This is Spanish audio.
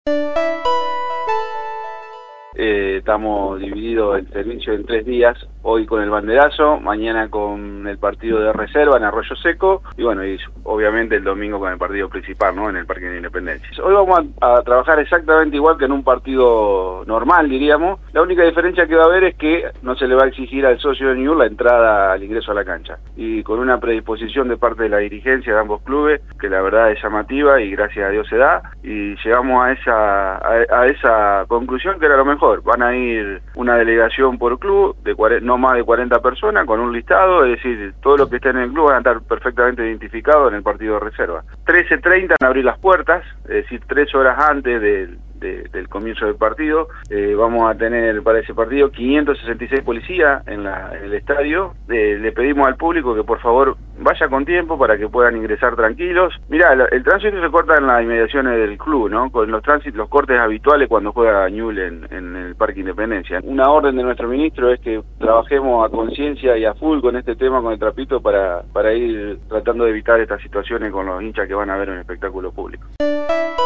Estamos divididos el servicio en 3 días, hoy con el banderazo, mañana con el partido de reserva en Arroyo Seco y bueno, y obviamente el domingo con el partido principal, ¿no?, en el Parque de Independencia. Hoy vamos a trabajar exactamente igual que en un partido normal, diríamos. La única diferencia que va a haber es que no se le va a exigir al socio de Newell's la entrada al ingreso a la cancha, y con una predisposición de parte de la dirigencia de ambos clubes que la verdad es llamativa y gracias a Dios se da, y llegamos a esa conclusión que era lo mejor. Van a ir una delegación por club de no más de 40 personas con un listado, es decir, todos los que estén en el club van a estar perfectamente identificados en el partido de reserva. 13:30 van a abrir las puertas, es decir, 3 horas antes del comienzo del partido. Vamos a tener para ese partido 566 policías en el estadio. Le pedimos al público que por favor vaya con tiempo para que puedan ingresar tranquilos. Mirá, el tránsito se corta en las inmediaciones del club, ¿no?, con los cortes habituales cuando juega Newell's en el Parque Independencia. Una orden de nuestro ministro es que trabajemos a conciencia y a full con este tema, con el trapito, para ir tratando de evitar estas situaciones con los hinchas que van a ver un espectáculo público.